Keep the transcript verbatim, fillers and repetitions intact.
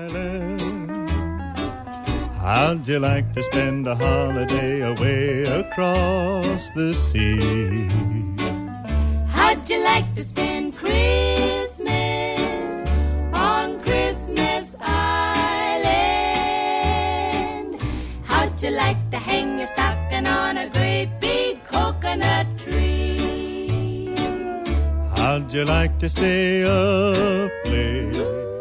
island? How'd you like to spend a holiday away across the sea? How'd you like to spend Christmas on Christmas Island? How'd you like to hang your stocking on a great big coconut tree? How'd you like to stay up late